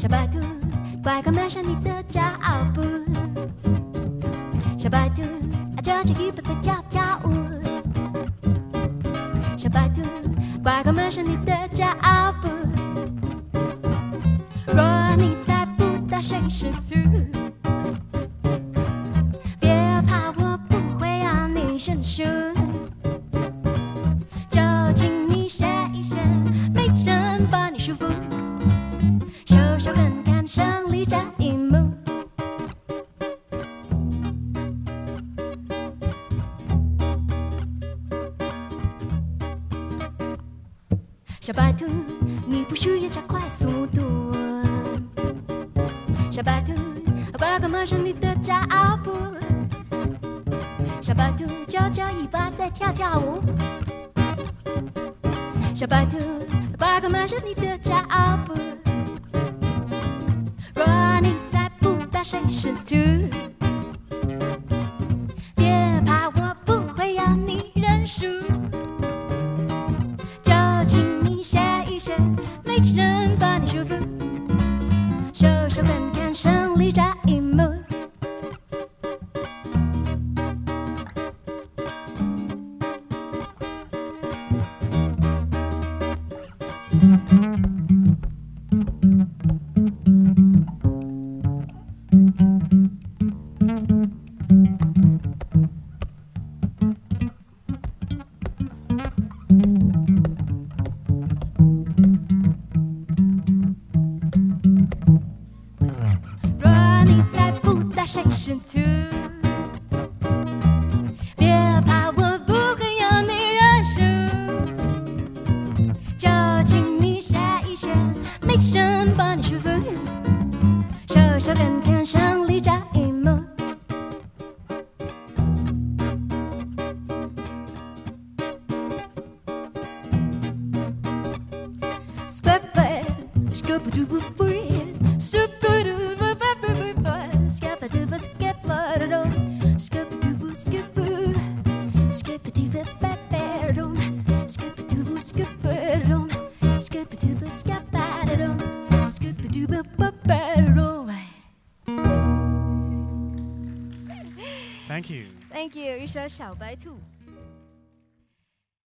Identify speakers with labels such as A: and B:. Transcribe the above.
A: 小白兔，快跟上你的脚步。小白兔，揪起尾巴再跳跳舞。小白兔，快跟上你的脚步。若你猜不到谁是兔，别怕，我不会让你认输。就请你写一写，没人把你束缚。手手看看胜利这一幕。小白兔，你不需要加快速度。小白兔，快跟上你的脚步。小白兔，揪揪尾巴再跳跳舞。小白兔，快跟上你的脚步。若你猜不到谁是兔，别怕，我不会让你认输。就请你写一写，没人把你束缚。手手看看胜利这一幕。若你猜不到谁是兔，别怕，我不会让你认输。就请你写一写，没人把你束缚。手手看看胜利这一幕。
B: Thank you.
A: Thank you， 一首小白兔。